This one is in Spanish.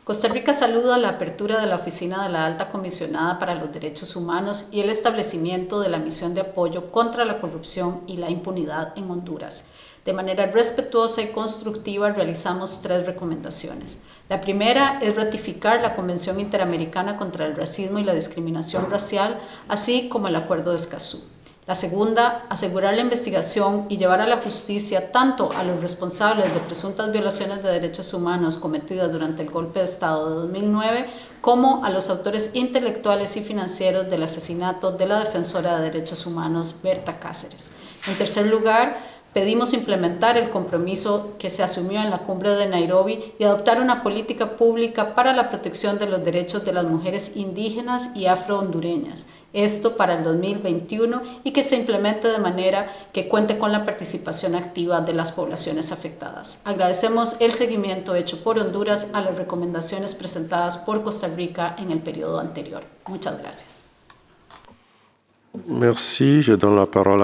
Costa Rica saluda la apertura de la Oficina de la Alta Comisionada para los Derechos Humanos y el establecimiento de la misión de apoyo contra la corrupción y la impunidad en Honduras. De manera respetuosa y constructiva realizamos 3 recomendaciones. La primera es ratificar la Convención Interamericana contra el Racismo y la Discriminación Racial, así como el Acuerdo de Escazú. La segunda, asegurar la investigación y llevar a la justicia tanto a los responsables de presuntas violaciones de derechos humanos cometidas durante el golpe de Estado de 2009, como a los autores intelectuales y financieros del asesinato de la defensora de derechos humanos Berta Cáceres. En tercer lugar, pedimos implementar el compromiso que se asumió en la cumbre de Nairobi y adoptar una política pública para la protección de los derechos de las mujeres indígenas y afro-hondureñas, esto para el 2021, y que se implemente de manera que cuente con la participación activa de las poblaciones afectadas. Agradecemos el seguimiento hecho por Honduras a las recomendaciones presentadas por Costa Rica en el periodo anterior. Muchas gracias. Merci, je donne la parole